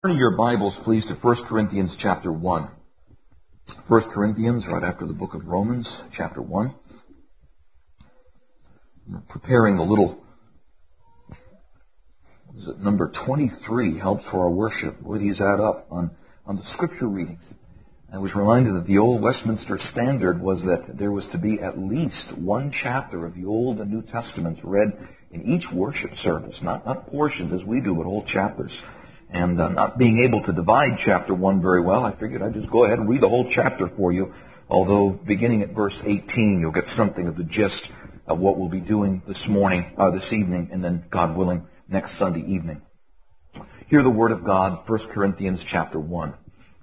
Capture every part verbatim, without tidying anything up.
Turn your Bibles, please, to First Corinthians chapter one. First Corinthians, right after the book of Romans, chapter one. We're preparing the little, what is it, number twenty-three, helps for our worship. Boy, these add up on, on the scripture readings. I was reminded that the old Westminster Standard was that there was to be at least one chapter of the Old and New Testaments read in each worship service, not, not portions as we do, but whole chapters. And uh, not being able to divide chapter one very well, I figured I'd just go ahead and read the whole chapter for you. Although beginning at verse eighteen, you'll get something of the gist of what we'll be doing this morning, uh, this evening, and then, God willing, next Sunday evening. Hear the word of God, First Corinthians chapter one.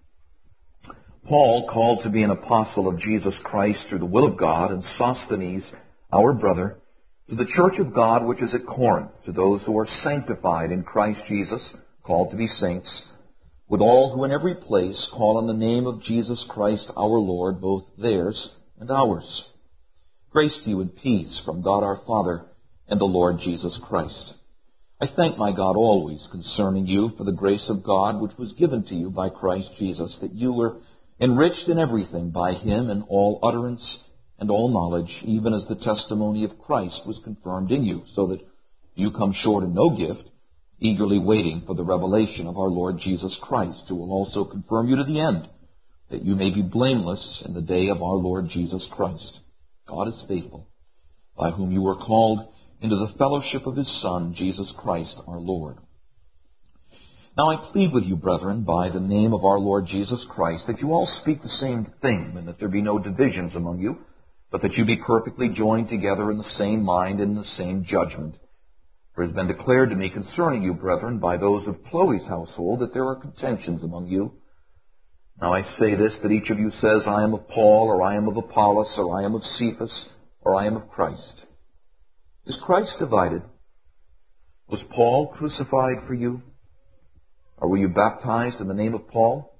Paul, called to be an apostle of Jesus Christ through the will of God, and Sosthenes, our brother, to the church of God which is at Corinth, to those who are sanctified in Christ Jesus, called to be saints, with all who in every place call on the name of Jesus Christ our Lord, both theirs and ours. Grace to you and peace from God our Father and the Lord Jesus Christ. I thank my God always concerning you for the grace of God which was given to you by Christ Jesus, that you were enriched in everything by him in all utterance and all knowledge, even as the testimony of Christ was confirmed in you, so that you come short of no gift, eagerly waiting for the revelation of our Lord Jesus Christ, who will also confirm you to the end, that you may be blameless in the day of our Lord Jesus Christ. God is faithful, by whom you were called into the fellowship of his Son, Jesus Christ our Lord. Now I plead with you, brethren, by the name of our Lord Jesus Christ, that you all speak the same thing, and that there be no divisions among you, but that you be perfectly joined together in the same mind and in the same judgment. For it has been declared to me concerning you, brethren, by those of Chloe's household, that there are contentions among you. Now I say this, that each of you says, I am of Paul, or I am of Apollos, or I am of Cephas, or I am of Christ. Is Christ divided? Was Paul crucified for you? Or were you baptized in the name of Paul?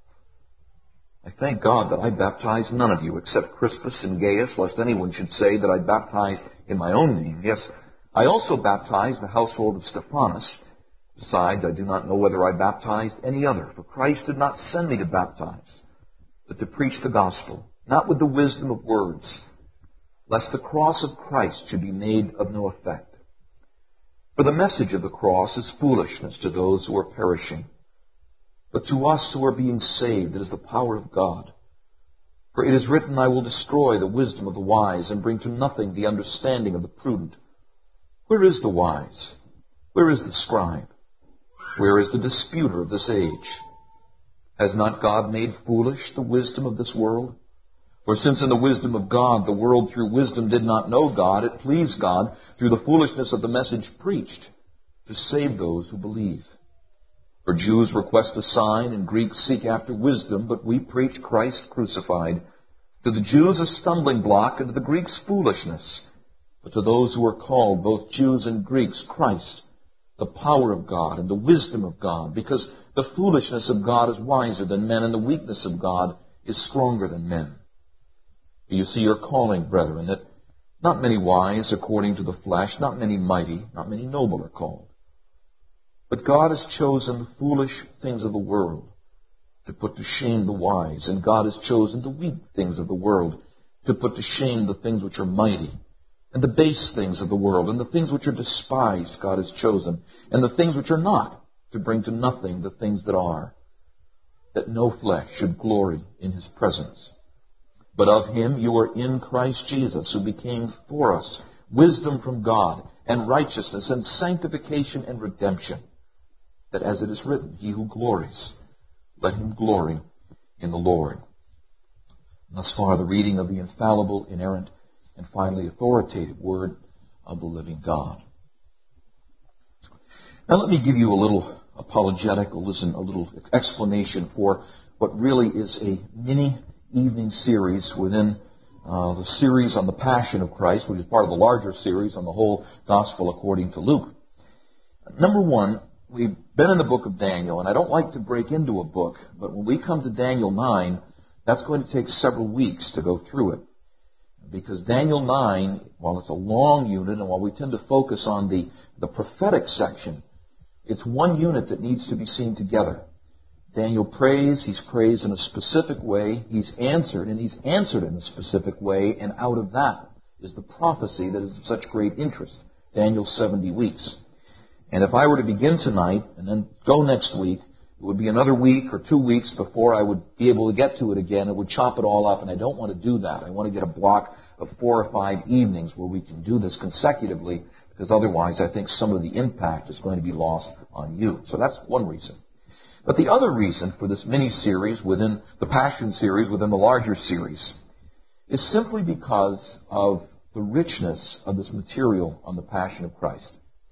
I thank God that I baptized none of you, except Crispus and Gaius, lest anyone should say that I baptized in my own name. Yes, I also baptized the household of Stephanas. Besides, I do not know whether I baptized any other, for Christ did not send me to baptize, but to preach the gospel, not with the wisdom of words, lest the cross of Christ should be made of no effect. For the message of the cross is foolishness to those who are perishing, but to us who are being saved it is the power of God. For it is written, I will destroy the wisdom of the wise, and bring to nothing the understanding of the prudent. Where is the wise? Where is the scribe? Where is the disputer of this age? Has not God made foolish the wisdom of this world? For since in the wisdom of God the world through wisdom did not know God, it pleased God through the foolishness of the message preached to save those who believe. For Jews request a sign and Greeks seek after wisdom, but we preach Christ crucified. To the Jews a stumbling block, and to the Greeks foolishness. But to those who are called, both Jews and Greeks, Christ, the power of God and the wisdom of God, because the foolishness of God is wiser than men, and the weakness of God is stronger than men. You see your calling, brethren, that not many wise according to the flesh, not many mighty, not many noble are called. But God has chosen the foolish things of the world to put to shame the wise, and God has chosen the weak things of the world to put to shame the things which are mighty. And the base things of the world, and the things which are despised God has chosen, and the things which are not, to bring to nothing the things that are, that no flesh should glory in his presence. But of him you are in Christ Jesus, who became for us wisdom from God, and righteousness, and sanctification, and redemption, that as it is written, he who glories, let him glory in the Lord. And thus far the reading of the infallible, inerrant, and finally authoritative word of the living God. Now let me give you a little apologetic, or listen, a little explanation for what really is a mini evening series within uh, the series on the Passion of Christ, which is part of the larger series on the whole Gospel according to Luke. Number one, we've been in the book of Daniel, and I don't like to break into a book, but when we come to Daniel nine, that's going to take several weeks to go through it. Because Daniel nine, while it's a long unit, and while we tend to focus on the, the prophetic section, it's one unit that needs to be seen together. Daniel prays, he's praised in a specific way, he's answered, and he's answered in a specific way, and out of that is the prophecy that is of such great interest, Daniel's seventy weeks. And if I were to begin tonight and then go next week, it would be another week or two weeks before I would be able to get to it again. It would chop it all up, and I don't want to do that. I want to get a block of four or five evenings where we can do this consecutively, because otherwise I think some of the impact is going to be lost on you. So that's one reason. But the other reason for this mini-series within the Passion series, within the larger series, is simply because of the richness of this material on the Passion of Christ.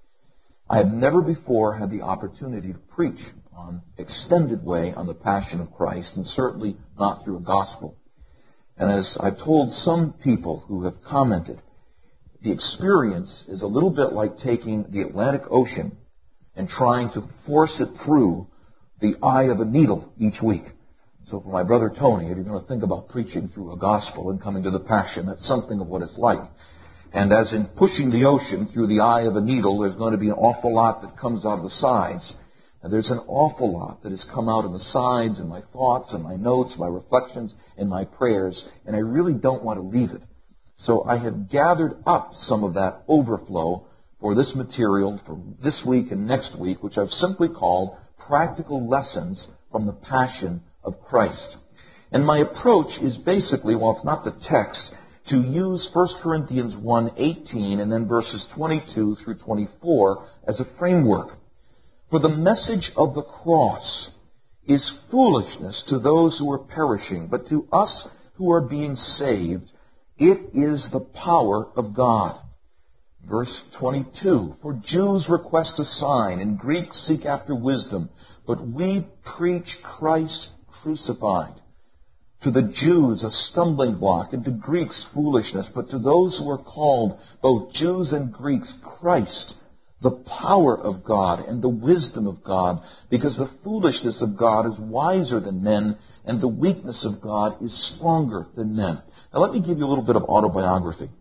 I have never before had the opportunity to preach on extended way on the Passion of Christ, and certainly not through a gospel. And as I've told some people who have commented, the experience is a little bit like taking the Atlantic Ocean and trying to force it through the eye of a needle each week. So for my brother Tony, if you're going to think about preaching through a gospel and coming to the Passion, that's something of what it's like. And as in pushing the ocean through the eye of a needle, there's going to be an awful lot that comes out of the sides. And there's an awful lot that has come out of the sides in my thoughts and my notes, my reflections and my prayers, and I really don't want to leave it. So I have gathered up some of that overflow for this material for this week and next week, which I've simply called Practical Lessons from the Passion of Christ. And my approach is basically, while it's not the text, to use First Corinthians one eighteen and then verses twenty-two through twenty-four as a framework. For the message of the cross is foolishness to those who are perishing, but to us who are being saved, it is the power of God. Verse twenty-two, for Jews request a sign, and Greeks seek after wisdom, but we preach Christ crucified. To the Jews a stumbling block, and to Greeks foolishness, but to those who are called, both Jews and Greeks, Christ, the power of God and the wisdom of God, because the foolishness of God is wiser than men, and the weakness of God is stronger than men. Now let me give you a little bit of autobiography.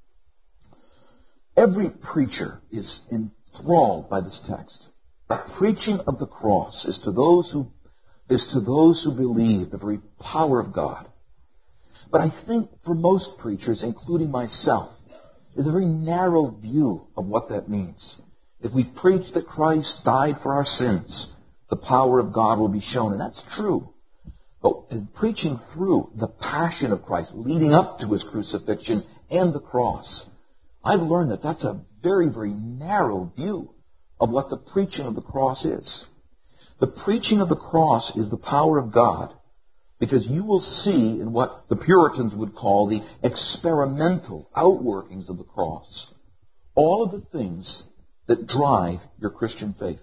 Every preacher is enthralled by this text. The preaching of the cross is to those who is to those who believe the very power of God. But I think for most preachers, including myself, is a very narrow view of what that means. If we preach that Christ died for our sins, the power of God will be shown, and that's true. But in preaching through the passion of Christ, leading up to His crucifixion and the cross, I've learned that that's a very, very narrow view of what the preaching of the cross is. The preaching of the cross is the power of God, because you will see in what the Puritans would call the experimental outworkings of the cross all of the things that drive your Christian faith.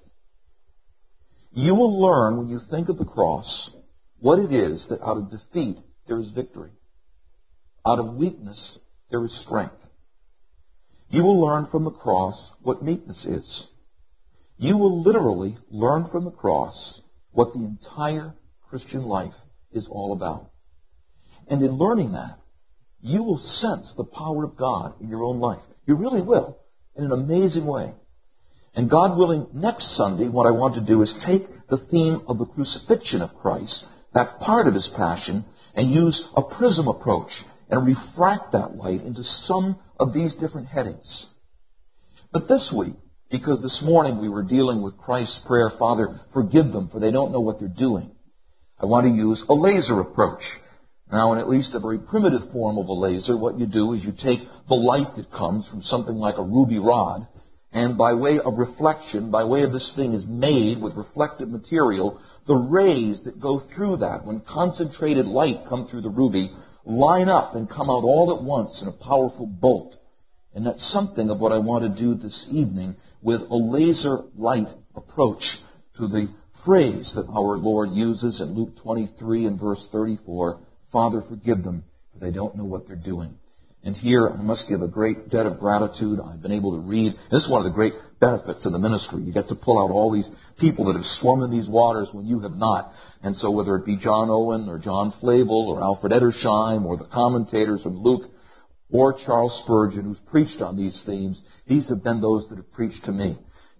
You will learn when you think of the cross what it is that out of defeat there is victory. Out of weakness there is strength. You will learn from the cross what meekness is. You will literally learn from the cross what the entire Christian life is all about. And in learning that, you will sense the power of God in your own life. You really will, in an amazing way. And God willing, next Sunday, what I want to do is take the theme of the crucifixion of Christ, that part of His passion, and use a prism approach and refract that light into some of these different headings. But this week, because this morning we were dealing with Christ's prayer, Father, forgive them, for they don't know what they're doing, I want to use a laser approach. Now, in at least a very primitive form of a laser, what you do is you take the light that comes from something like a ruby rod, and by way of reflection, by way of this thing is made with reflective material, the rays that go through that, when concentrated light come through the ruby, line up and come out all at once in a powerful bolt. And that's something of what I want to do this evening with a laser light approach to the phrase that our Lord uses in Luke twenty-three and verse thirty-four, Father, forgive them, for they don't know what they're doing. And here I must give a great debt of gratitude. I've been able to read. This is one of the great benefits of the ministry. You get to pull out all these people that have swum in these waters when you have not. And so whether it be John Owen or John Flavel or Alfred Edersheim or the commentators from Luke or Charles Spurgeon, who's preached on these themes, these have been those that have preached to me.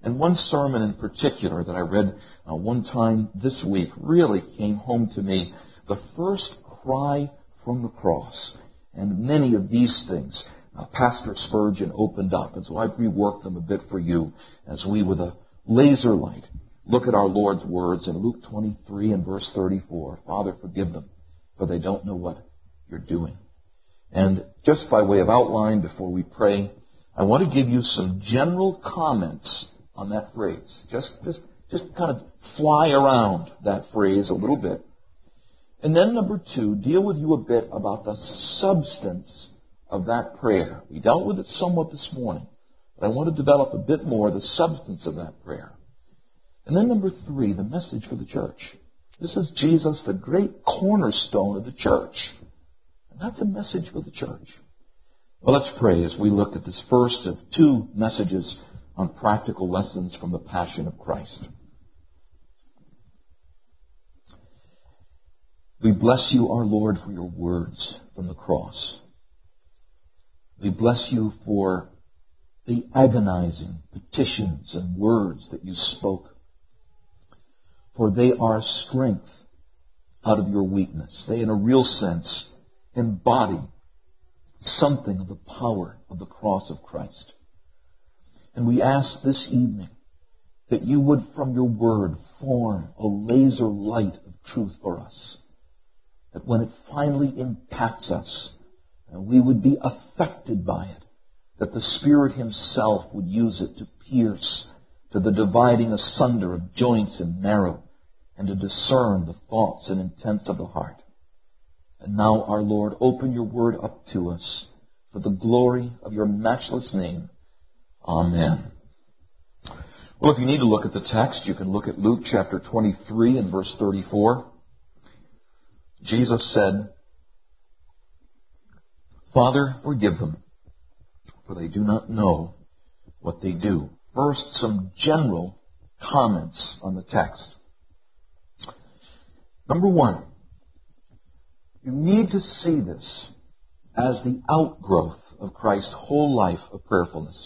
And one sermon in particular that I read uh, one time this week really came home to me. The first cry from the cross. And many of these things uh, Pastor Spurgeon opened up. And so I've reworked them a bit for you as we, with a laser light, look at our Lord's words in Luke twenty-three and verse thirty-four. Father, forgive them, for they don't know what you're doing. And just by way of outline before we pray, I want to give you some general comments on that phrase. Just, just, just kind of fly around that phrase a little bit. And then number two, deal with you a bit about the substance of that prayer. We dealt with it somewhat this morning, but I want to develop a bit more the substance of that prayer. And then number three, the message for the church. This is Jesus, the great cornerstone of the church. And that's a message for the church. Well, let's pray as we look at this first of two messages on practical lessons from the Passion of Christ. We bless you, our Lord, for your words from the cross. We bless you for the agonizing petitions and words that you spoke. For they are strength out of your weakness. They, in a real sense, embody something of the power of the cross of Christ. And we ask this evening that you would, from your word, form a laser light of truth for us. That when it finally impacts us, we would be affected by it. That the Spirit Himself would use it to pierce to the dividing asunder of joints and marrow, and to discern the thoughts and intents of the heart. And now, our Lord, open your word up to us for the glory of your matchless name. Amen. Well, if you need to look at the text, you can look at Luke chapter twenty-three and verse thirty-four. Jesus said, Father, forgive them, for they do not know what they do. First, some general comments on the text. Number one, you need to see this as the outgrowth of Christ's whole life of prayerfulness.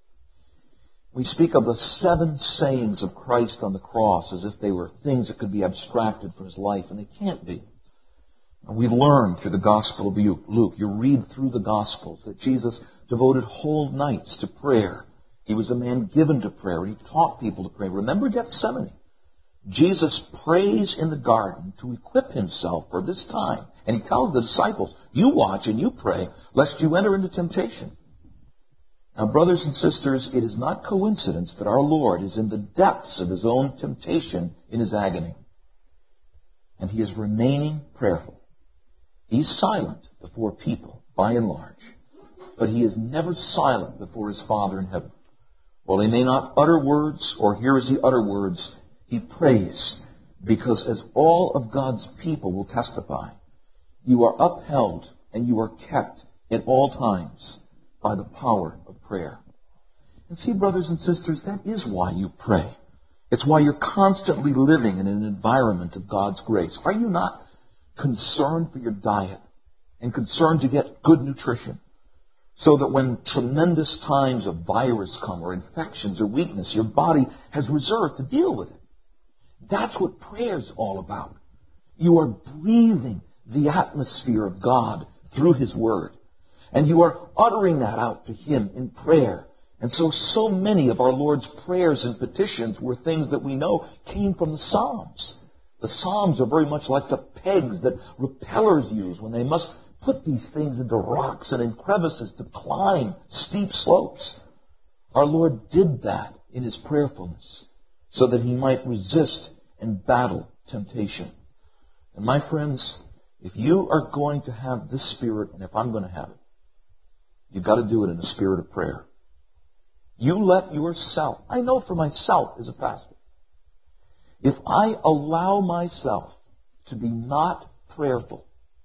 We speak of the seven sayings of Christ on the cross as if they were things that could be abstracted from His life, and they can't be. And we learn through the Gospel of Luke, you read through the Gospels, that Jesus devoted whole nights to prayer. He was a man given to prayer, and He taught people to pray. Remember Gethsemane. Jesus prays in the garden to equip Himself for this time. And He tells the disciples, you watch and you pray, lest you enter into temptation. Now, brothers and sisters, it is not coincidence that our Lord is in the depths of His own temptation in His agony. And He is remaining prayerful. He's silent before people, by and large. But He is never silent before His Father in heaven. While He may not utter words, or hear as He utter words, He prays. Because as all of God's people will testify, you are upheld and you are kept at all times by the power of prayer. And see, brothers and sisters, that is why you pray. It's why you're constantly living in an environment of God's grace. Are you not concerned for your diet and concerned to get good nutrition so that when tremendous times of virus come or infections or weakness, your body has reserve to deal with it? That's what prayer's all about. You are breathing the atmosphere of God through His Word. And you are uttering that out to Him in prayer. And so, so many of our Lord's prayers and petitions were things that we know came from the Psalms. The Psalms are very much like the pegs that rappellers use when they must put these things into rocks and in crevices to climb steep slopes. Our Lord did that in His prayerfulness so that He might resist and battle temptation. And my friends, if you are going to have this spirit, and if I'm going to have it, you've got to do it in a spirit of prayer. You let yourself, I know for myself as a pastor, if I allow myself to be not prayerful,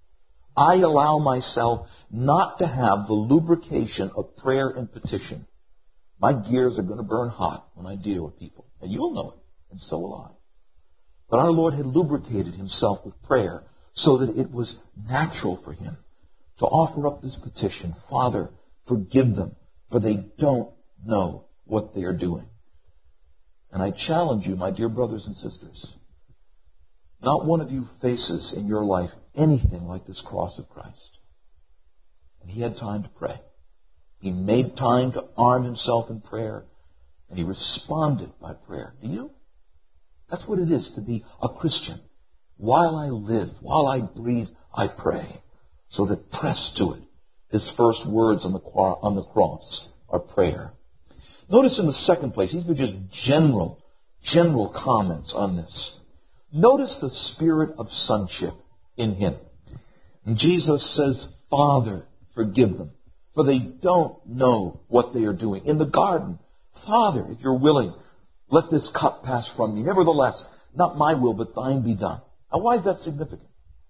I allow myself not to have the lubrication of prayer and petition, my gears are going to burn hot when I deal with people. And you'll know it, and so will I. But our Lord had lubricated Himself with prayer so that it was natural for Him to offer up this petition, Father, forgive them, for they don't know what they are doing. And I challenge you, my dear brothers and sisters, not one of you faces in your life anything like this cross of Christ. And he had time to pray. He made time to arm himself in prayer, and he responded by prayer. Do you? That's what it is to be a Christian. While I live, while I breathe, I pray. So that pressed to it, his first words on the, on the cross are prayer. Notice in the second place, these are just general, general comments on this. Notice the spirit of sonship in him. And Jesus says, Father, forgive them, for they don't know what they are doing. In the garden, Father, if you're willing, let this cup pass from me. Nevertheless, not my will, but thine be done. Now, why is that significant?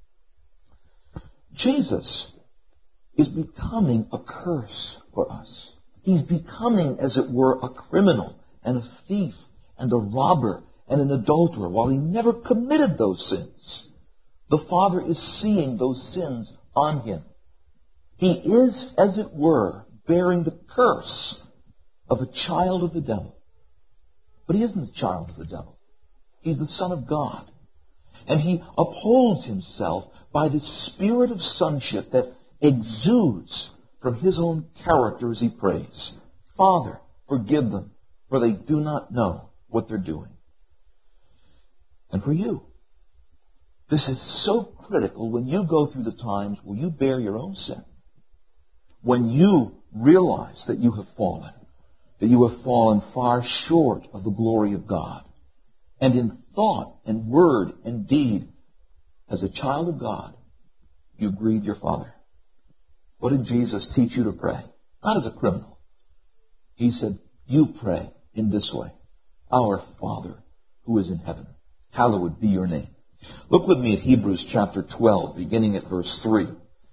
Jesus is becoming a curse for us. He's becoming, as it were, a criminal and a thief and a robber and an adulterer, while he never committed those sins. The Father is seeing those sins on him. He is, as it were, bearing the curse of a child of the devil. But he isn't a child of the devil. He's the Son of God. And he upholds himself by the spirit of sonship that exudes from his own character as he prays. Father, forgive them, for they do not know what they're doing. And for you, this is so critical when you go through the times where you bear your own sin. When you realize that you have fallen, that you have fallen far short of the glory of God. And in thought and word and deed, as a child of God, you grieve your Father. What did Jesus teach you to pray? Not as a criminal. He said, you pray in this way. Our Father who is in heaven, hallowed be your name. Look with me at Hebrews chapter twelve, beginning at verse three.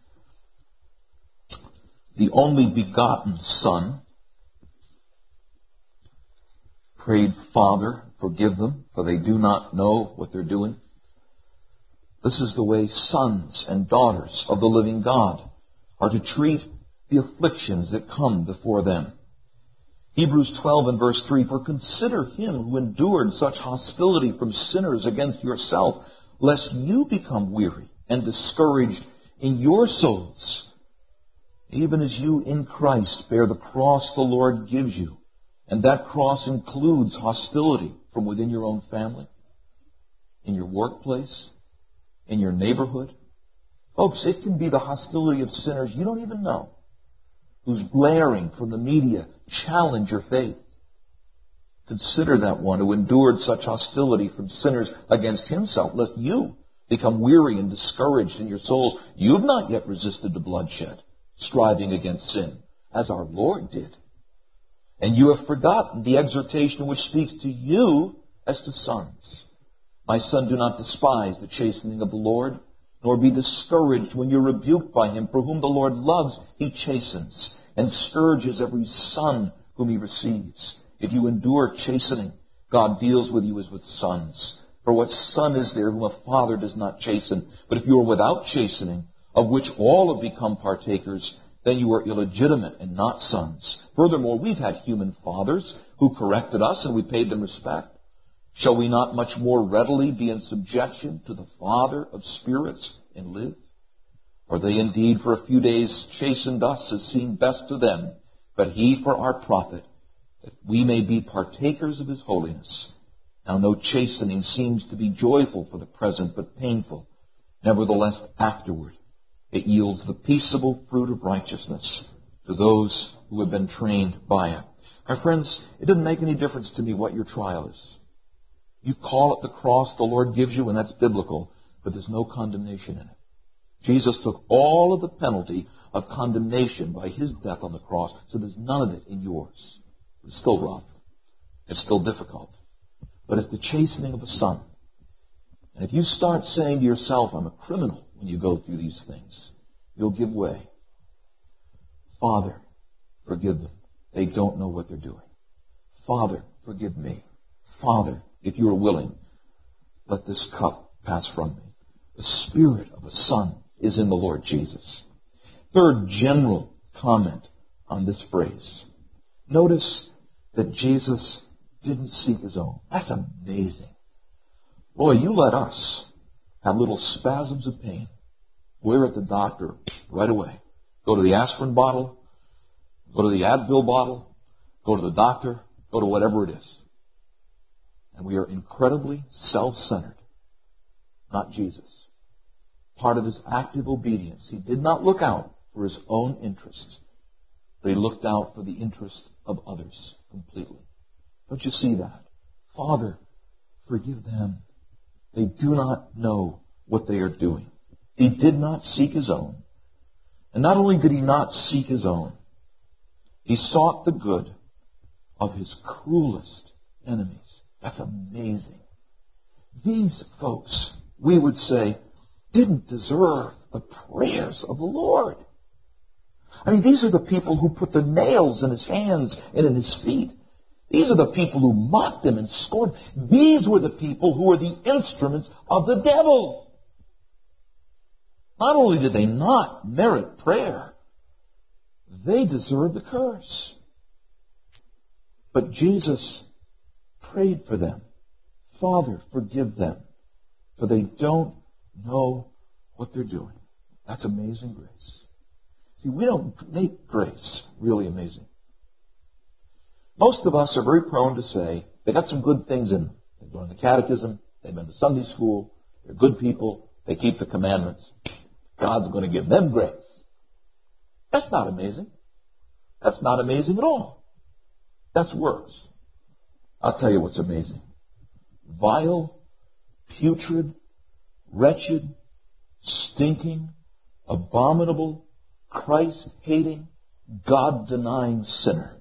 The only begotten Son prayed, Father, forgive them, for they do not know what they're doing. This is the way sons and daughters of the living God are to treat the afflictions that come before them. Hebrews twelve and verse three, for consider him who endured such hostility from sinners against yourself, lest you become weary and discouraged in your souls, even as you in Christ bear the cross the Lord gives you. And that cross includes hostility from within your own family, in your workplace, in your neighborhood. Folks, it can be the hostility of sinners you don't even know, who's glaring from the media, challenge your faith. Consider that one who endured such hostility from sinners against himself, lest you become weary and discouraged in your souls. You've not yet resisted the bloodshed, striving against sin, as our Lord did. And you have forgotten the exhortation which speaks to you as to sons. My son, do not despise the chastening of the Lord, nor be discouraged when you're rebuked by him. For whom the Lord loves, he chastens, and scourges every son whom he receives. If you endure chastening, God deals with you as with sons. For what son is there whom a father does not chasten? But if you are without chastening, of which all have become partakers, then you are illegitimate and not sons. Furthermore, we've had human fathers who corrected us and we paid them respect. Shall we not much more readily be in subjection to the Father of spirits and live? For they indeed for a few days chastened us as seemed best to them, but he for our profit, that we may be partakers of his holiness. Now no chastening seems to be joyful for the present, but painful. Nevertheless, afterward, it yields the peaceable fruit of righteousness to those who have been trained by it. My friends, it doesn't make any difference to me what your trial is. You call it the cross the Lord gives you, and that's biblical, but there's no condemnation in it. Jesus took all of the penalty of condemnation by his death on the cross, so there's none of it in yours. It's still rough. It's still difficult. But it's the chastening of a son. And if you start saying to yourself, I'm a criminal when you go through these things, you'll give way. Father, forgive them. They don't know what they're doing. Father, forgive me. Father, if you are willing, let this cup pass from me. The spirit of a son is in the Lord Jesus. Third general comment on this phrase. Notice that Jesus didn't seek his own. That's amazing. Boy, you let us have little spasms of pain. We're at the doctor right away. Go to the aspirin bottle, go to the Advil bottle, go to the doctor, go to whatever it is. And we are incredibly self-centered, not Jesus. Part of his active obedience, he did not look out for his own interests, but he looked out for the interests of others completely. Don't you see that? Father, forgive them. They do not know what they are doing. He did not seek his own. And not only did he not seek his own, he sought the good of his cruelest enemies. That's amazing. These folks, we would say, didn't deserve the prayers of the Lord. I mean, these are the people who put the nails in his hands and in his feet. These are the people who mocked him and scorned. These were the people who were the instruments of the devil. Not only did they not merit prayer, they deserved the curse. But Jesus prayed for them. Father, forgive them, for they don't know what they're doing. That's amazing grace. See, we don't make grace really amazing. Most of us are very prone to say, they got some good things in them. They've gone to catechism, they've been to Sunday school, they're good people, they keep the commandments. God's going to give them grace. That's not amazing. That's not amazing at all. That's works. I'll tell you what's amazing. Vile, putrid, wretched, stinking, abominable, Christ-hating, God-denying sinner.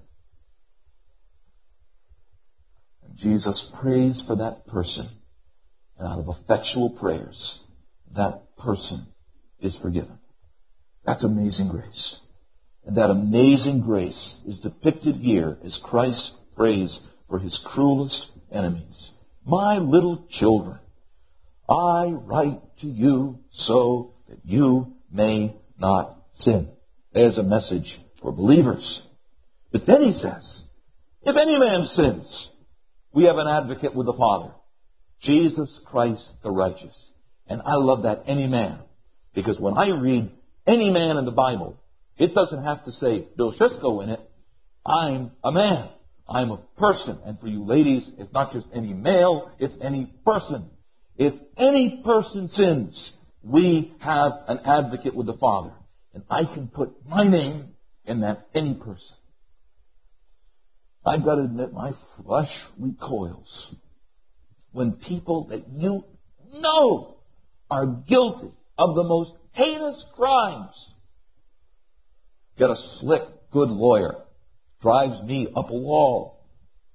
And Jesus prays for that person. And out of effectual prayers, that person is forgiven. That's amazing grace. And that amazing grace is depicted here as Christ prays for his cruelest enemies. My little children, I write to you so that you may not sin. There's a message for believers. But then he says, if any man sins, we have an advocate with the Father, Jesus Christ the righteous. And I love that any man. Because when I read any man in the Bible, it doesn't have to say Bill Shisco in it. I'm a man. I'm a person. And for you ladies, it's not just any male, it's any person. If any person sins, we have an advocate with the Father. And I can put my name in that any person. I've got to admit, my flesh recoils when people that you know are guilty of the most heinous crimes get a slick, good lawyer. Drives me up a wall.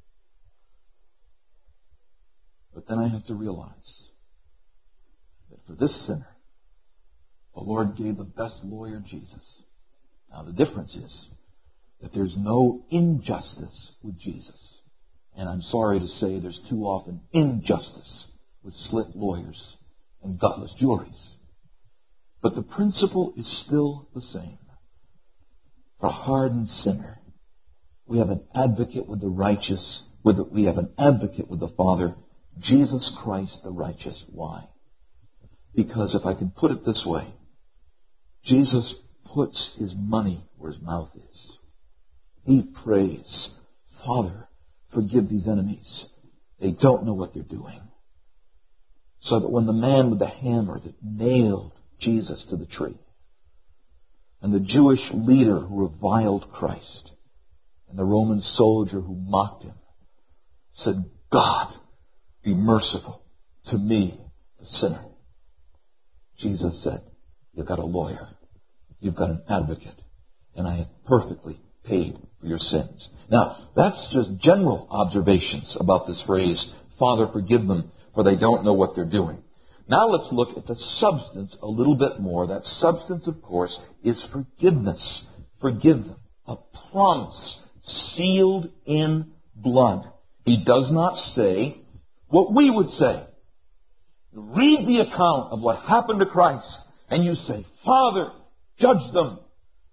But then I have to realize that for this sinner, the Lord gave the best lawyer, Jesus. Now the difference is that there's no injustice with Jesus. And I'm sorry to say there's too often injustice with slick lawyers and gutless juries. But the principle is still the same. For a hardened sinner, we have an advocate with the righteous. With the, we have an advocate with the Father, Jesus Christ the righteous. Why? Because if I can put it this way, Jesus puts his money where his mouth is. He prays, Father, forgive these enemies. They don't know what they're doing. So that when the man with the hammer that nailed Jesus to the tree, and the Jewish leader who reviled Christ, and the Roman soldier who mocked him, said, God, be merciful to me, the sinner. Jesus said, you've got a lawyer. You've got an advocate. And I have perfectly paid for your sins. Now, that's just general observations about this phrase, Father, forgive them, for they don't know what they're doing. Now let's look at the substance a little bit more. That substance, of course, is forgiveness. Forgive them. A promise sealed in blood. He does not say what we would say. Read the account of what happened to Christ, and you say, Father, judge them.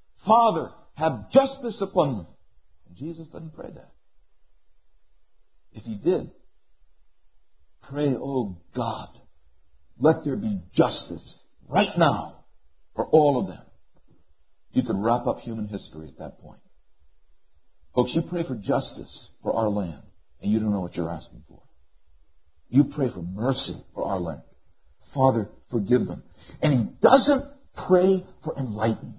Father, have justice upon them. And Jesus doesn't pray that. If he did, pray, oh God, let there be justice right now for all of them. You could wrap up human history at that point. Folks, you pray for justice for our land, and you don't know what you're asking for. You pray for mercy for our land. Father, forgive them. And he doesn't pray for enlightenment.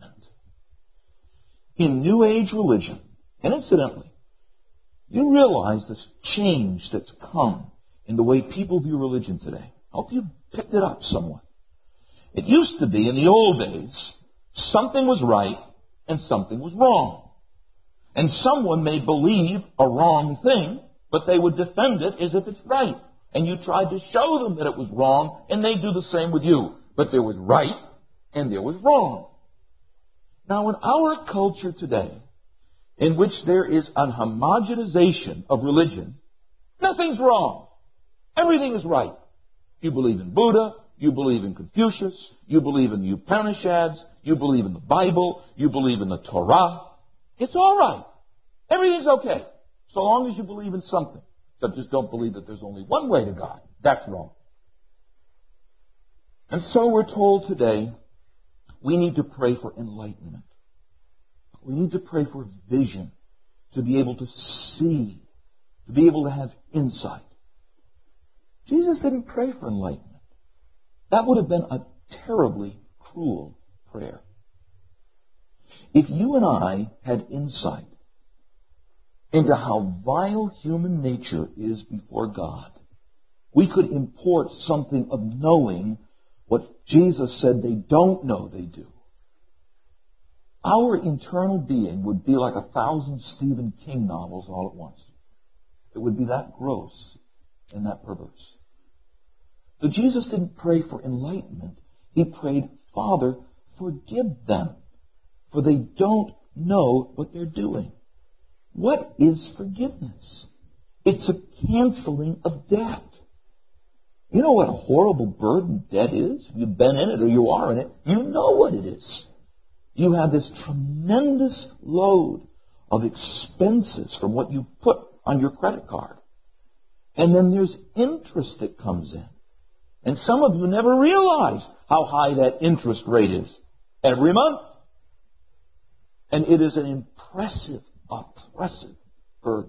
In New Age religion, and incidentally, you realize this change that's come in the way people view religion today. I hope you picked it up somewhat. It used to be, in the old days, something was right and something was wrong. And someone may believe a wrong thing, but they would defend it as if it's right. And you tried to show them that it was wrong, and they do the same with you. But there was right and there was wrong. Now, in our culture today, in which there is an homogenization of religion, nothing's wrong. Everything is right. You believe in Buddha, you believe in Confucius, you believe in the Upanishads, you believe in the Bible, you believe in the Torah. It's all right. Everything's okay, so long as you believe in something. But just don't believe that there's only one way to God. That's wrong. And so we're told today, we need to pray for enlightenment. We need to pray for vision, to be able to see, to be able to have insight. Jesus didn't pray for enlightenment. That would have been a terribly cruel prayer. If you and I had insight into how vile human nature is before God, we could import something of knowing what Jesus said they don't know they do. Our internal being would be like a thousand Stephen King novels all at once. It would be that gross and that perverse. But Jesus didn't pray for enlightenment. He prayed, Father, forgive them, for they don't know what they're doing. What is forgiveness? It's a canceling of debt. You know what a horrible burden debt is? You've been in it or you are in it. You know what it is. You have this tremendous load of expenses from what you put on your credit card. And then there's interest that comes in. And some of you never realize how high that interest rate is every month. And it is an impressive, oppressive burden.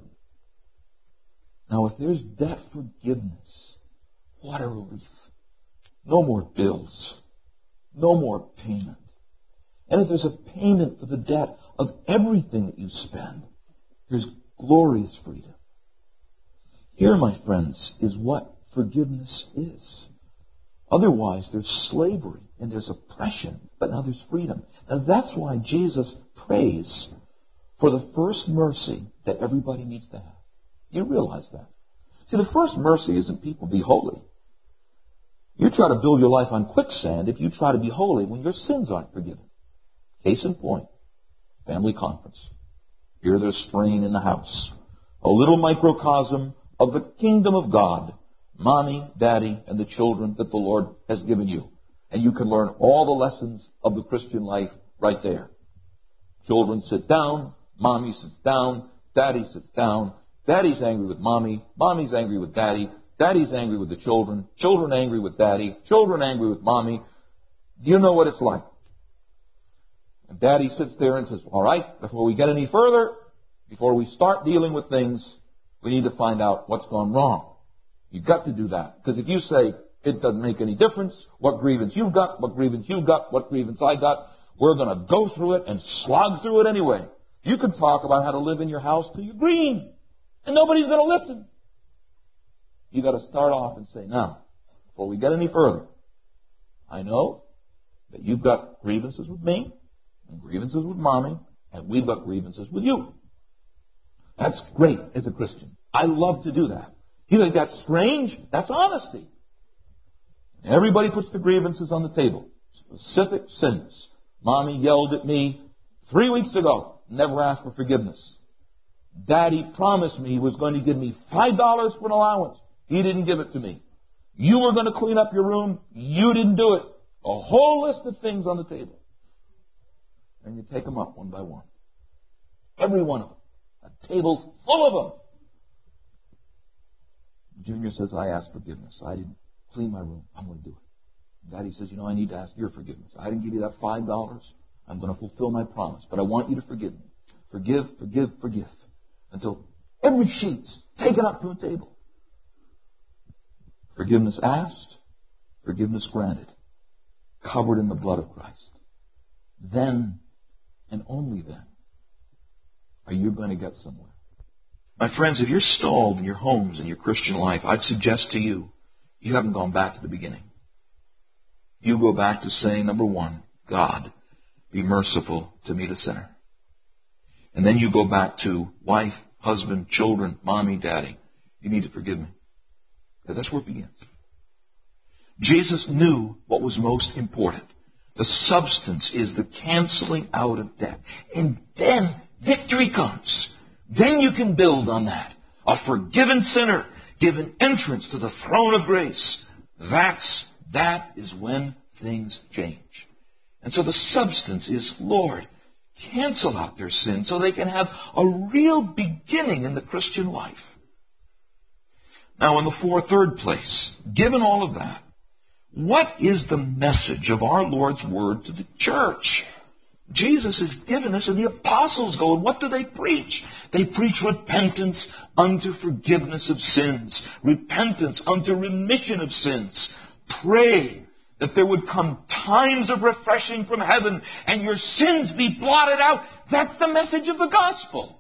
Now, if there's debt forgiveness, what a relief. No more bills. No more payment. And if there's a payment for the debt of everything that you spend, there's glorious freedom. Here, my friends, is what forgiveness is. Otherwise, there's slavery and there's oppression, but now there's freedom. Now, that's why Jesus prays for the first mercy that everybody needs to have. You realize that. See, the first mercy isn't people be holy. You try to build your life on quicksand if you try to be holy when your sins aren't forgiven. Case in point, family conference. Here there's strain in the house. A little microcosm of the kingdom of God. Mommy, daddy, and the children that the Lord has given you. And you can learn all the lessons of the Christian life right there. Children sit down. Mommy sits down. Daddy sits down. Daddy's angry with mommy. Mommy's angry with daddy. Daddy's angry with the children. Children angry with daddy. Children angry with mommy. Do you know what it's like? And daddy sits there and says, all right, before we get any further, before we start dealing with things, we need to find out what's gone wrong. You've got to do that. Because if you say, it doesn't make any difference what grievance you've got, what grievance you've got, what grievance I got, we're going to go through it and slog through it anyway. You can talk about how to live in your house till you're green. And nobody's going to listen. You've got to start off and say, now, before we get any further, I know that you've got grievances with me, and grievances with mommy, and we've got grievances with you. That's great as a Christian. I love to do that. You think that's strange? That's honesty. Everybody puts the grievances on the table. Specific sins. Mommy yelled at me three weeks ago. Never asked for forgiveness. Daddy promised me he was going to give me five dollars for an allowance. He didn't give it to me. You were going to clean up your room. You didn't do it. A whole list of things on the table. And you take them up one by one. Every one of them. A table's full of them. Junior says, I asked forgiveness. I didn't clean my room. I'm going to do it. Daddy says, you know, I need to ask your forgiveness. I didn't give you that five dollars. I'm going to fulfill my promise. But I want you to forgive me. Forgive, forgive, forgive. Until every sheet's taken up from the table. Forgiveness asked, forgiveness granted. Covered in the blood of Christ. Then, and only then, are you going to get somewhere. My friends, if you're stalled in your homes and your Christian life, I'd suggest to you, you haven't gone back to the beginning. You go back to saying, number one, God, be merciful to me, the sinner. And then you go back to wife, husband, children, mommy, daddy. You need to forgive me. Because that's where it begins. Jesus knew what was most important. The substance is the canceling out of debt. And then victory comes. Then you can build on that. A forgiven sinner given entrance to the throne of grace. That's, that is when things change. And so the substance is, Lord, cancel out their sins so they can have a real beginning in the Christian life. Now in the four, third place, given all of that, what is the message of our Lord's word to the church? Jesus has given us, and the apostles go, and what do they preach? They preach repentance unto forgiveness of sins, repentance unto remission of sins. Pray that there would come times of refreshing from heaven and your sins be blotted out. That's the message of the gospel.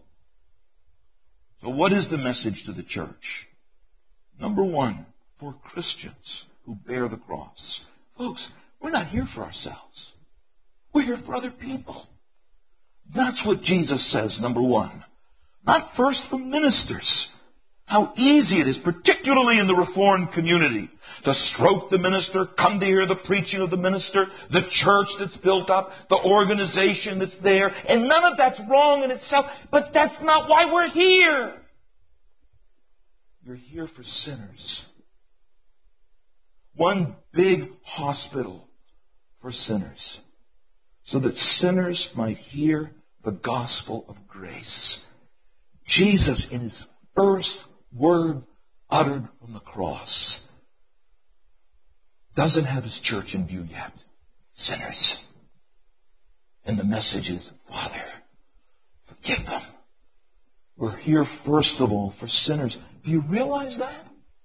So what is the message to the church? Number one, for Christians who bear the cross. Folks, we're not here for ourselves. We're here for other people. That's what Jesus says, number one. Not first for ministers. How easy it is, particularly in the Reformed community, to stroke the minister, come to hear the preaching of the minister, the church that's built up, the organization that's there. And none of that's wrong in itself, but that's not why we're here. You're here for sinners. One big hospital for sinners, so that sinners might hear the gospel of grace. Jesus, in his first word uttered from the cross, doesn't have his church in view yet. Sinners. And the message is, Father, forgive them. We're here first of all for sinners. Do you realize that?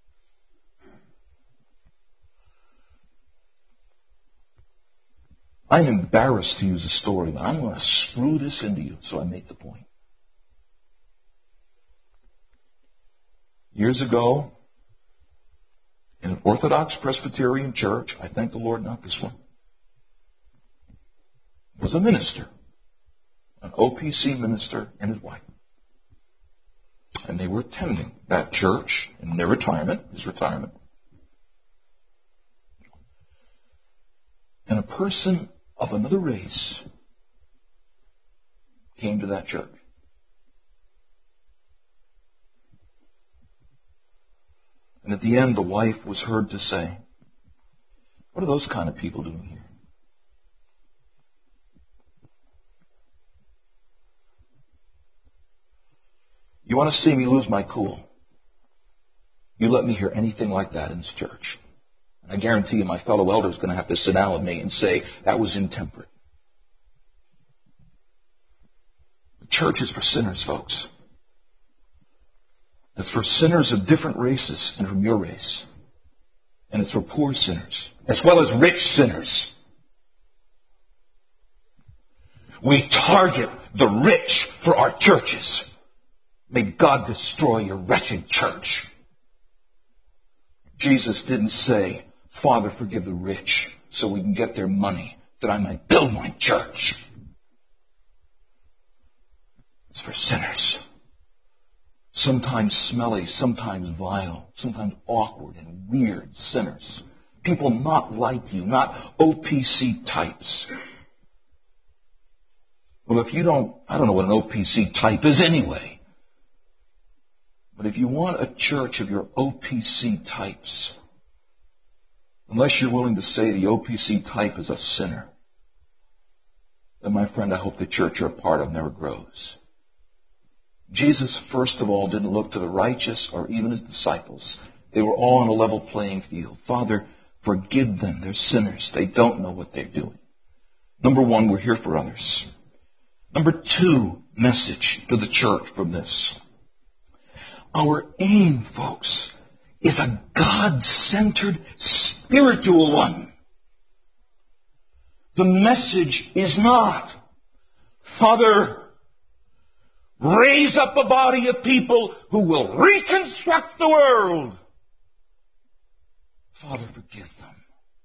I'm embarrassed to use a story, but I'm going to screw this into you so I make the point. Years ago, in an Orthodox Presbyterian church, I thank the Lord, not this one, was a minister, an O P C minister and his wife. And they were attending that church in their retirement, his retirement. And a person of another race came to that church. And at the end, the wife was heard to say, what are those kind of people doing here? You want to see me lose my cool? You let me hear anything like that in this church. And I guarantee you my fellow elder is going to have to sit down with me and say, that was intemperate. The church is for sinners, folks. It's for sinners of different races and from your race. And it's for poor sinners, as well as rich sinners. We target the rich for our churches. May God destroy your wretched church. Jesus didn't say, Father, forgive the rich so we can get their money that I might build my church. It's for sinners. Sometimes smelly, sometimes vile, sometimes awkward and weird sinners. People not like you, not O P C types. Well, if you don't, I don't know what an O P C type is anyway. But if you want a church of your O P C types, unless you're willing to say the O P C type is a sinner, then my friend, I hope the church you're a part of never grows. Jesus, first of all, didn't look to the righteous or even his disciples. They were all on a level playing field. Father, forgive them. They're sinners. They don't know what they're doing. Number one, we're here for others. Number two, message to the church from this. Our aim, folks, is a God-centered spiritual one. The message is not, Father, raise up a body of people who will reconstruct the world. Father, forgive them.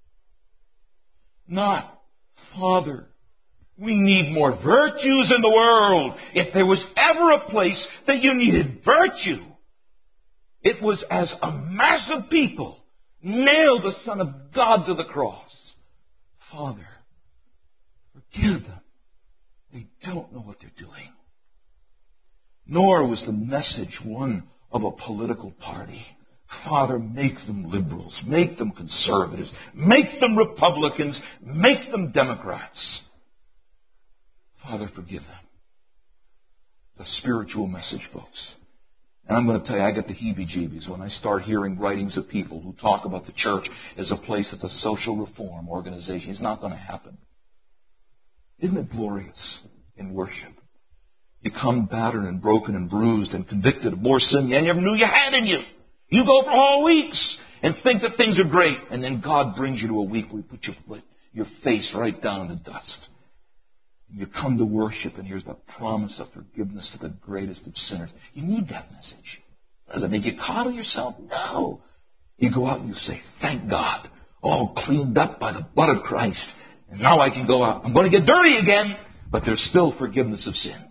Not, Father, we need more virtues in the world. If there was ever a place that you needed virtue, it was as a mass of people nailed the Son of God to the cross. Father, forgive them. They don't know what they're doing. Nor was the message one of a political party. Father, make them liberals, make them conservatives, make them Republicans, make them Democrats. Father, forgive them. The spiritual message, folks. And I'm going to tell you, I get the heebie-jeebies when I start hearing writings of people who talk about the church as a place that's a social reform organization. It's not going to happen. Isn't it glorious in worship? You come battered and broken and bruised and convicted of more sin than you ever knew you had in you. You go for whole weeks and think that things are great. And then God brings you to a week where you put your, foot, your face right down in the dust. You come to worship, and here's the promise of forgiveness to the greatest of sinners. You need that message. Does it make you coddle yourself? No. You go out and you say, thank God, all cleaned up by the blood of Christ. And now I can go out. I'm going to get dirty again, but there's still forgiveness of sins.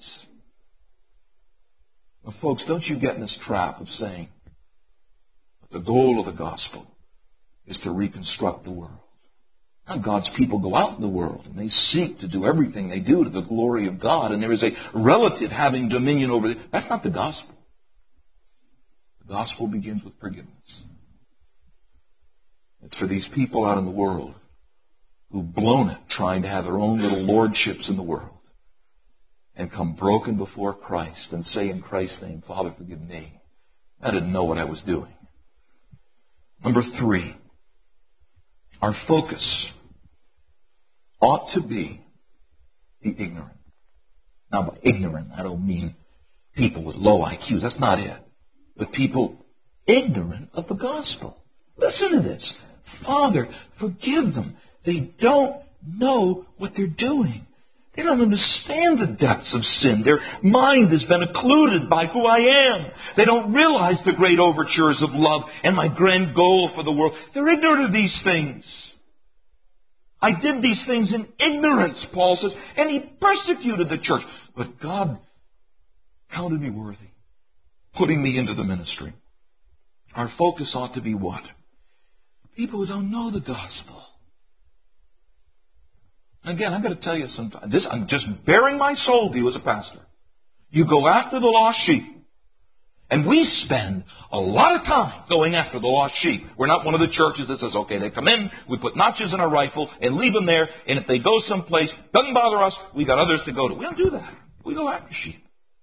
Well, folks, don't you get in this trap of saying that the goal of the gospel is to reconstruct the world. Now, God's people go out in the world and they seek to do everything they do to the glory of God, and there is a relative having dominion over it. That's not the gospel. The gospel begins with forgiveness. It's for these people out in the world who've blown it trying to have their own little lordships in the world and come broken before Christ and say in Christ's name, Father, forgive me. I didn't know what I was doing. Number three, our focus ought to be the ignorant. Now, by ignorant, I don't mean people with low I Qs. That's not it. But people ignorant of the gospel. Listen to this. Father, forgive them. They don't know what they're doing. They don't understand the depths of sin. Their mind has been occluded by who I am. They don't realize the great overtures of love and my grand goal for the world. They're ignorant of these things. I did these things in ignorance, Paul says, and he persecuted the church. But God counted me worthy, putting me into the ministry. Our focus ought to be what? People who don't know the gospel. Again, I'm going to tell you something. This, I'm just bearing my soul to you as a pastor. You go after the lost sheep. And we spend a lot of time going after the lost sheep. We're not one of the churches that says, okay, they come in, we put notches in our rifle and leave them there, and if they go someplace, doesn't bother us, we got others to go to. We don't do that. We go after sheep.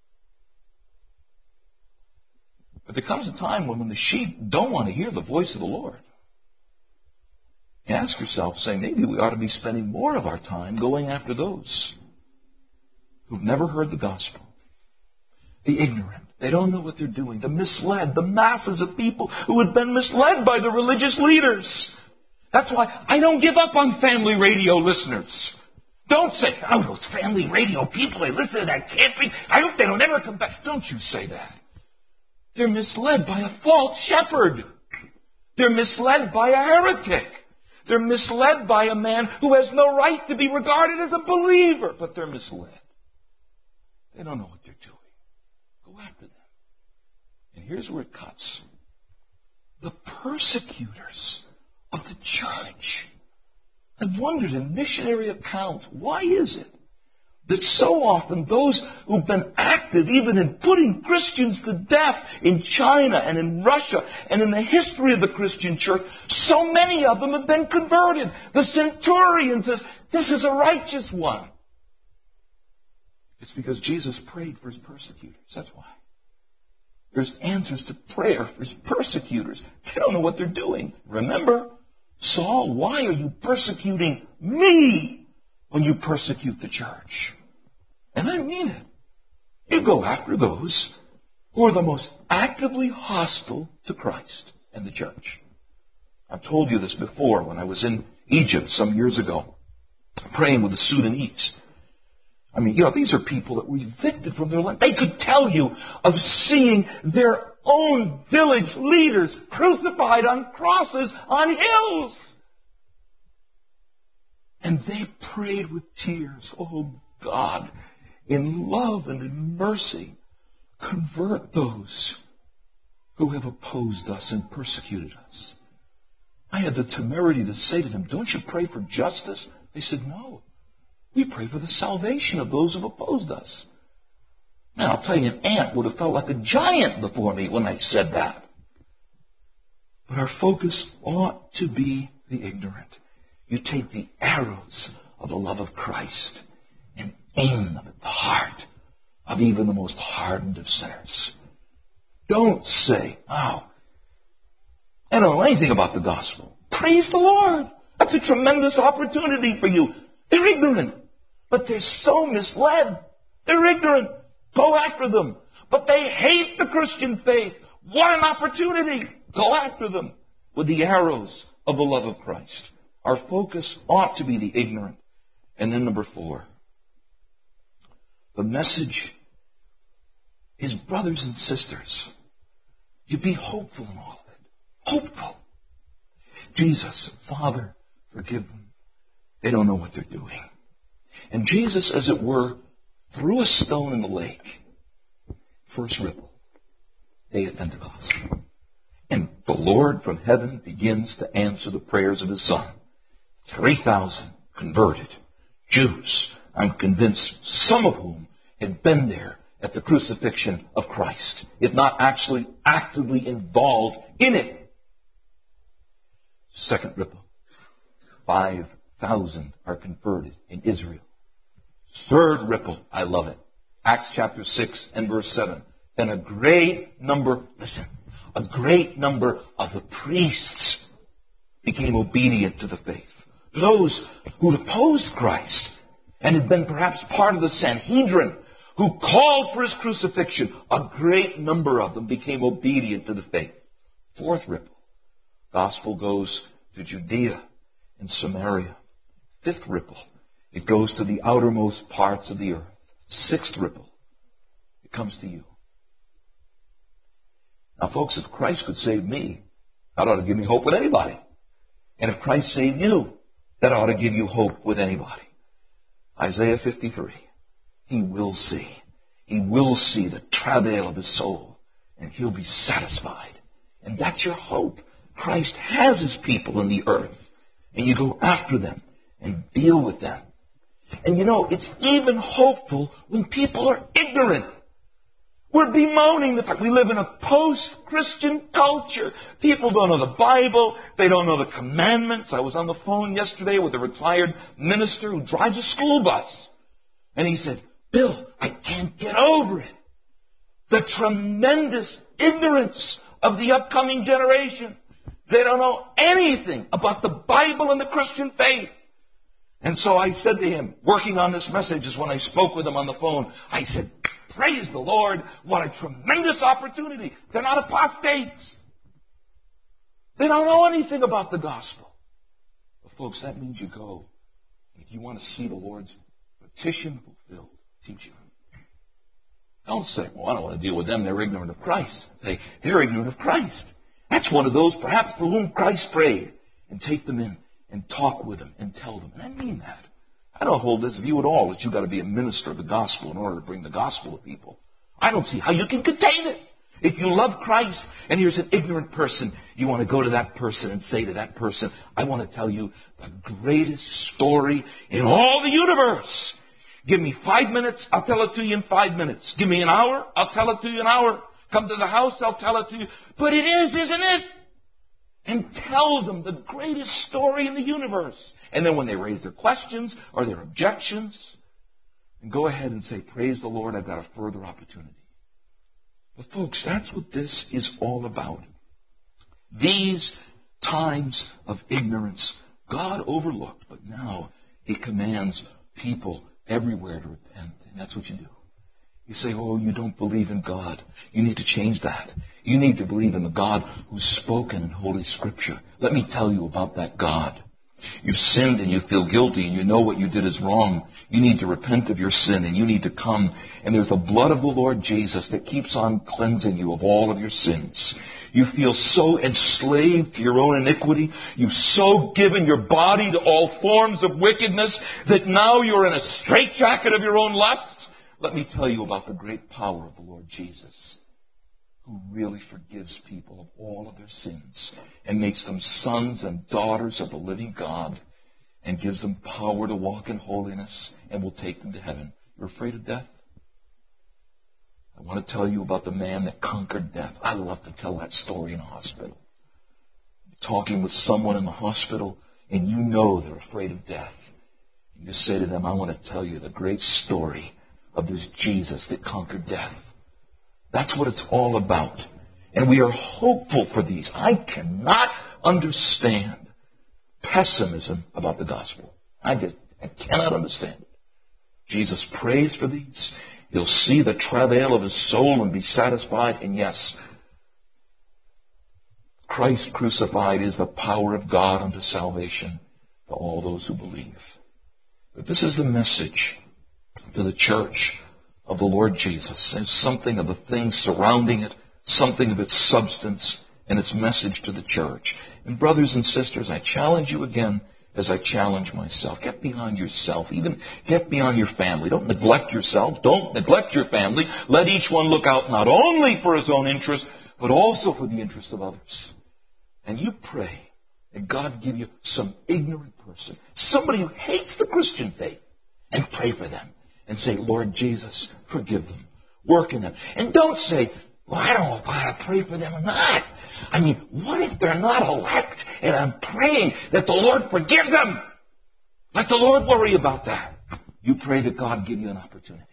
But there comes a time when, when the sheep don't want to hear the voice of the Lord. You ask yourself, saying, maybe we ought to be spending more of our time going after those who've never heard the gospel. The ignorant. They don't know what they're doing. The misled. The masses of people who had been misled by the religious leaders. That's why I don't give up on family radio listeners. Don't say, oh, those family radio people, they listen to that camping. I hope they don't ever come back. Don't you say that. They're misled by a false shepherd. They're misled by a heretic. They're misled by a man who has no right to be regarded as a believer. But they're misled. They don't know what they're doing. Go after them. And here's where it cuts. The persecutors of the church. I've wondered in missionary accounts, why is it that so often those who've been active even in putting Christians to death in China and in Russia and in the history of the Christian church, so many of them have been converted. The centurion says, this is a righteous one. It's because Jesus prayed for his persecutors. That's why. There's answers to prayer for his persecutors. They don't know what they're doing. Remember, Saul, why are you persecuting me when you persecute the church? And I mean it. You go after those who are the most actively hostile to Christ and the church. I've told you this before when I was in Egypt some years ago, praying with the Sudanese. I mean, you know, these are people that were evicted from their land. They could tell you of seeing their own village leaders crucified on crosses on hills. And they prayed with tears, oh God, in love and in mercy, convert those who have opposed us and persecuted us. I had the temerity to say to them, don't you pray for justice? They said, no. We pray for the salvation of those who have opposed us. Now, I'll tell you, an ant would have felt like a giant before me when I said that. But our focus ought to be the ignorant. You take the arrows of the love of Christ and aim them at the heart of even the most hardened of sinners. Don't say, oh, I don't know anything about the gospel. Praise the Lord. That's a tremendous opportunity for you. They're ignorant, but they're so misled. They're ignorant. Go after them. But they hate the Christian faith. What an opportunity. Go after them with the arrows of the love of Christ. Our focus ought to be the ignorant. And then number four, the message is, brothers and sisters, you be hopeful in all of it. Hopeful. Jesus, Father, forgive them. They don't know what they're doing. And Jesus, as it were, threw a stone in the lake. First ripple, day of Pentecost. And the Lord from heaven begins to answer the prayers of His Son. three thousand converted Jews, I'm convinced, some of whom had been there at the crucifixion of Christ, if not actually actively involved in it. Second ripple, five thousand are converted in Israel. Third ripple, I love it. Acts chapter six and verse seven. Then a great number, listen, a great number of the priests became obedient to the faith. Those who opposed Christ and had been perhaps part of the Sanhedrin who called for His crucifixion, a great number of them became obedient to the faith. Fourth ripple, gospel goes to Judea and Samaria. Fifth ripple, it goes to the outermost parts of the earth. Sixth ripple, it comes to you. Now, folks, if Christ could save me, that ought to give me hope with anybody. And if Christ saved you, that ought to give you hope with anybody. Isaiah fifty-three. He will see. He will see the travail of his soul, and he'll be satisfied. And that's your hope. Christ has His people in the earth, and you go after them and deal with them. And you know, it's even hopeful when people are ignorant. We're bemoaning the fact we live in a post-Christian culture. People don't know the Bible. They don't know the commandments. I was on the phone yesterday with a retired minister who drives a school bus. And he said, Bill, I can't get over it. The tremendous ignorance of the upcoming generation. They don't know anything about the Bible and the Christian faith. And so I said to him, working on this message is when I spoke with him on the phone, I said, praise the Lord, what a tremendous opportunity. They're not apostates. They don't know anything about the gospel. But folks, that means you go. If you want to see the Lord's petition fulfilled, teach them. Don't say, well, I don't want to deal with them. They're ignorant of Christ. Say, they're ignorant of Christ. That's one of those, perhaps, for whom Christ prayed. And take them in and talk with them and tell them. And I mean that. I don't hold this view at all that you've got to be a minister of the gospel in order to bring the gospel to people. I don't see how you can contain it. If you love Christ and here's an ignorant person, you want to go to that person and say to that person, I want to tell you the greatest story in all the universe. Give me five minutes, I'll tell it to you in five minutes. Give me an hour, I'll tell it to you in an hour. Come to the house, I'll tell it to you. But it is, isn't it? And tell them the greatest story in the universe. And then when they raise their questions or their objections, and go ahead and say, praise the Lord, I've got a further opportunity. But folks, that's what this is all about. These times of ignorance, God overlooked, but now He commands people everywhere to repent. And that's what you do. You say, oh, you don't believe in God. You need to change that. You need to believe in the God who's spoken in Holy Scripture. Let me tell you about that God. You've sinned and you feel guilty and you know what you did is wrong. You need to repent of your sin and you need to come. And there's the blood of the Lord Jesus that keeps on cleansing you of all of your sins. You feel so enslaved to your own iniquity. You've so given your body to all forms of wickedness that now you're in a straitjacket of your own lusts. Let me tell you about the great power of the Lord Jesus, who really forgives people of all of their sins and makes them sons and daughters of the living God and gives them power to walk in holiness and will take them to heaven. You're afraid of death? I want to tell you about the man that conquered death. I love to tell that story in a hospital. You're talking with someone in the hospital and you know they're afraid of death. You just say to them, I want to tell you the great story of this Jesus that conquered death. That's what it's all about. And we are hopeful for these. I cannot understand pessimism about the gospel. I just I cannot understand it. Jesus prays for these. He'll see the travail of his soul and be satisfied. And yes, Christ crucified is the power of God unto salvation to all those who believe. But this is the message to the church of the Lord Jesus. And something of the things surrounding it, something of its substance and its message to the church. And brothers and sisters, I challenge you again as I challenge myself. Get beyond yourself. Even get beyond your family. Don't neglect yourself. Don't neglect your family. Let each one look out not only for his own interest, but also for the interest of others. And you pray that God give you some ignorant person, somebody who hates the Christian faith, and pray for them. And say, Lord Jesus, forgive them. Work in them. And don't say, well, I don't know if I ought to pray for them or not. I mean, what if they're not elect and I'm praying that the Lord forgive them? Let the Lord worry about that. You pray that God give you an opportunity.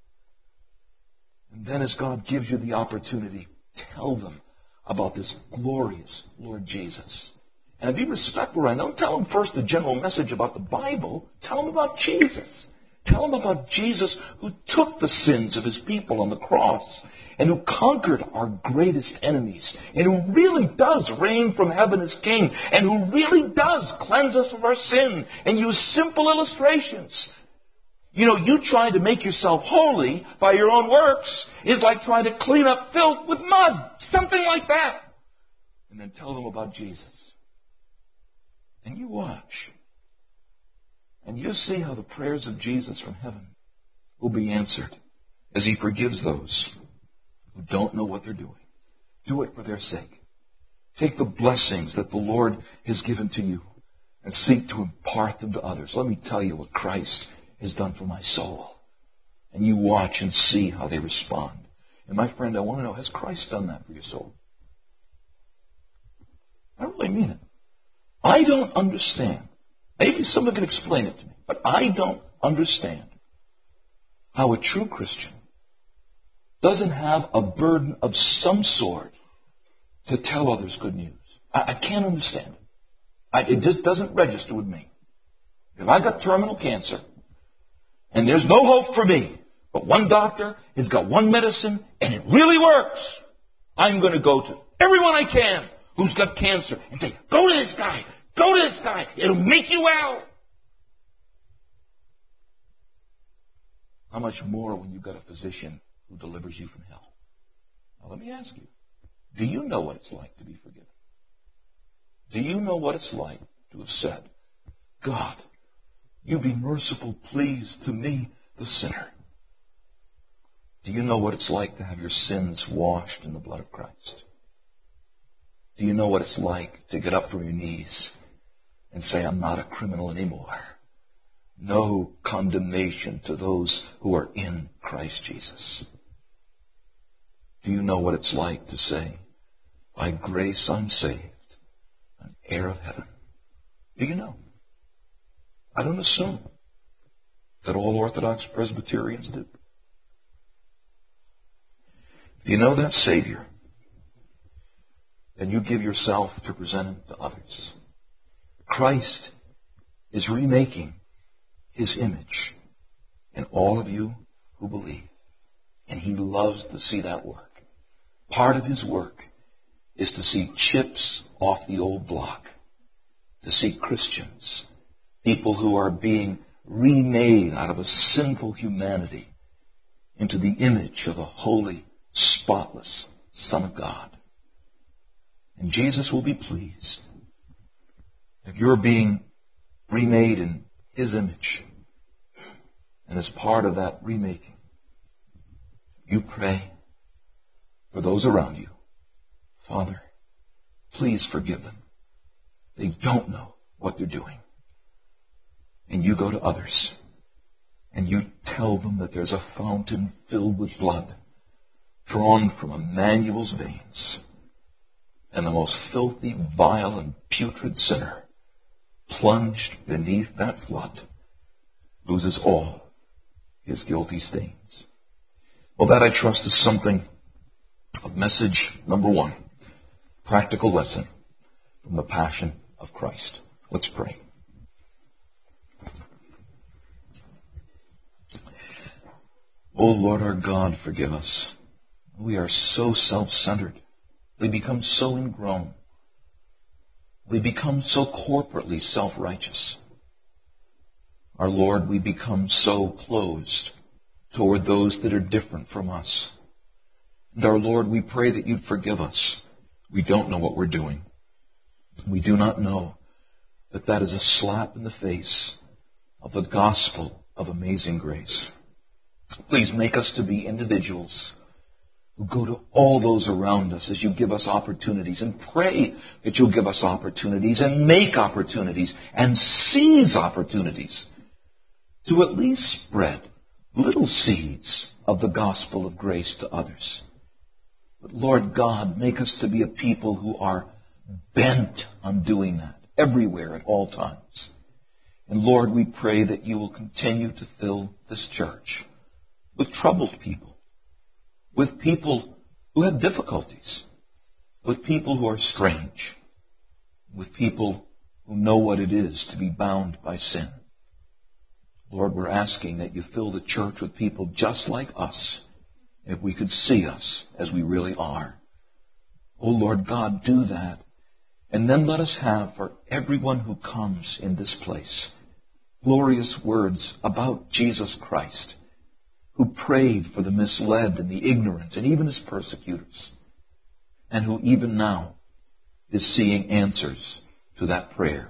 And then as God gives you the opportunity, tell them about this glorious Lord Jesus. And be respectful right now. Don't tell them first the general message about the Bible. Tell them about Jesus. Tell them about Jesus who took the sins of his people on the cross and who conquered our greatest enemies and who really does reign from heaven as king and who really does cleanse us of our sin and use simple illustrations. You know, you trying to make yourself holy by your own works is like trying to clean up filth with mud. Something like that. And then tell them about Jesus. And you watch. And you see how the prayers of Jesus from heaven will be answered as he forgives those who don't know what they're doing. Do it for their sake. Take the blessings that the Lord has given to you and seek to impart them to others. Let me tell you what Christ has done for my soul. And you watch and see how they respond. And my friend, I want to know, has Christ done that for your soul? I really mean it. I don't understand. Maybe someone can explain it to me. But I don't understand how a true Christian doesn't have a burden of some sort to tell others good news. I, I can't understand it. I, it just doesn't register with me. If I got terminal cancer and there's no hope for me, but one doctor has got one medicine and it really works, I'm going to go to everyone I can who's got cancer and say, go to this guy. Go to this guy. It'll make you well. How much more when you've got a physician who delivers you from hell? Now let me ask you, do you know what it's like to be forgiven? Do you know what it's like to have said, God, you be merciful, please, to me, the sinner? Do you know what it's like to have your sins washed in the blood of Christ? Do you know what it's like to get up from your knees and say, I'm not a criminal anymore? No condemnation to those who are in Christ Jesus. Do you know what it's like to say, by grace I'm saved, an heir of heaven? Do you know? I don't assume that all Orthodox Presbyterians do. If you know that Savior, then you give yourself to present Him to others. Christ is remaking His image in all of you who believe. And He loves to see that work. Part of His work is to see chips off the old block, to see Christians, people who are being remade out of a sinful humanity into the image of a holy, spotless Son of God. And Jesus will be pleased if you're being remade in His image. And as part of that remaking, you pray for those around you. Father, please forgive them. They don't know what they're doing. And you go to others and you tell them that there's a fountain filled with blood drawn from Emmanuel's veins, and the most filthy, vile, and putrid sinner plunged beneath that flood loses all his guilty stains. Well, that I trust is something of message number one, practical lesson from the Passion of Christ. Let's pray. Oh Lord our God, forgive us. We are so self-centered. We become so ingrown. We become so corporately self-righteous. Our Lord, we become so closed toward those that are different from us. And our Lord, we pray that you'd forgive us. We don't know what we're doing. We do not know that that is a slap in the face of the gospel of amazing grace. Please make us to be individuals who go to all those around us as you give us opportunities, and pray that you'll give us opportunities and make opportunities and seize opportunities to at least spread little seeds of the gospel of grace to others. But Lord God, make us to be a people who are bent on doing that everywhere at all times. And Lord, we pray that you will continue to fill this church with troubled people, with people who have difficulties, with people who are strange, with people who know what it is to be bound by sin. Lord, we're asking that you fill the church with people just like us, if we could see us as we really are. Oh Lord God, do that. And then let us have for everyone who comes in this place glorious words about Jesus Christ, who prayed for the misled and the ignorant and even his persecutors, and who even now is seeing answers to that prayer.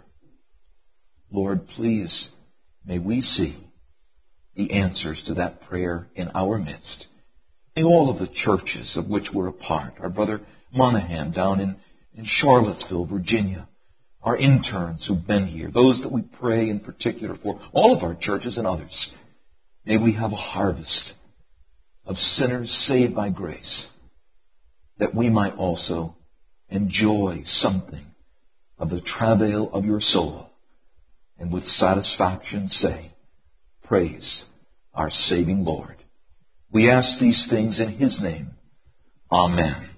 Lord, please, may we see the answers to that prayer in our midst. May all of the churches of which we're a part, our brother Monahan down in, in Charlottesville, Virginia, our interns who've been here, those that we pray in particular for, all of our churches and others, may we have a harvest of sinners saved by grace, that we might also enjoy something of the travail of your soul, and with satisfaction say, praise our saving Lord. We ask these things in His name. Amen.